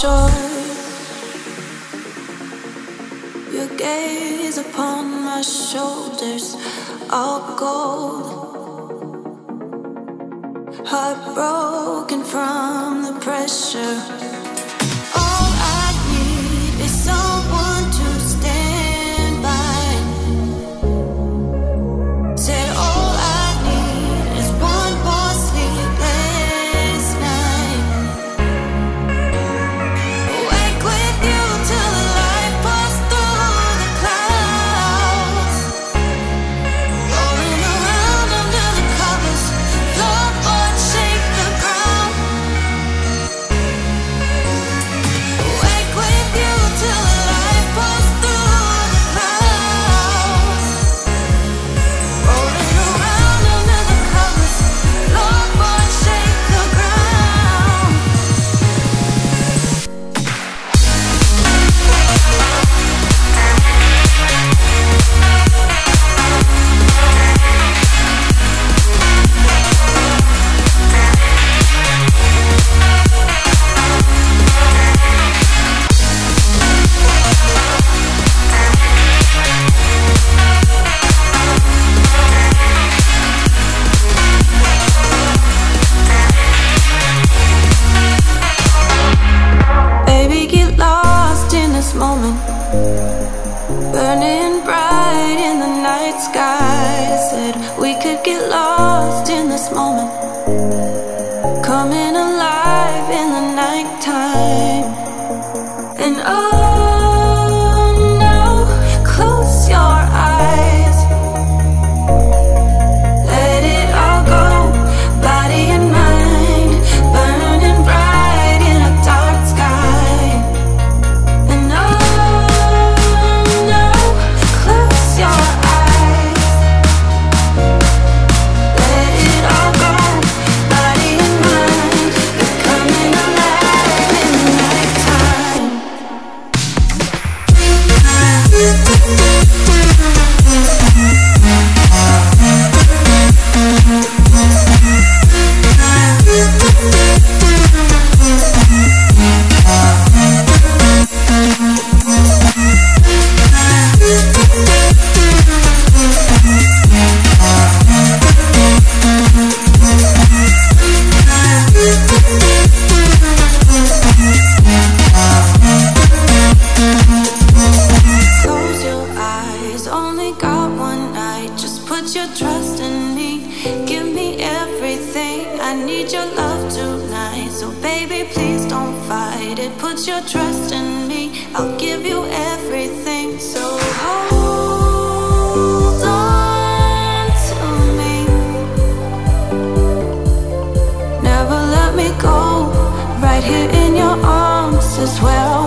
shore. Your gaze upon my shoulders, all gold. Heartbroken from the pressure. All I need is someone to stand by. Said all I need is one more sleepless night. Wake with you till the light pours through the clouds. Rolling around under the covers, floorboards shake the ground. Wake with you till the light pours through the clouds. Rolling around under the covers, floorboards shake the ground. Baby, get lost in this moment, burning bright in the night sky. Said we could get lost in this moment, coming alive in the nighttime. And oh no, close your eyes, let it all go, body and mind, burning bright in a dark sky. And oh no, close your eyes, let it all go, body and mind, you're coming alive in the nighttime. Close your eyes, only got one night. Just put your trust in me, give me everything. I need your love tonight, so baby, please don't fight it. Put your trust in me, I'll give you everything. So hold on to me, never let me go. Right here in your arms is where I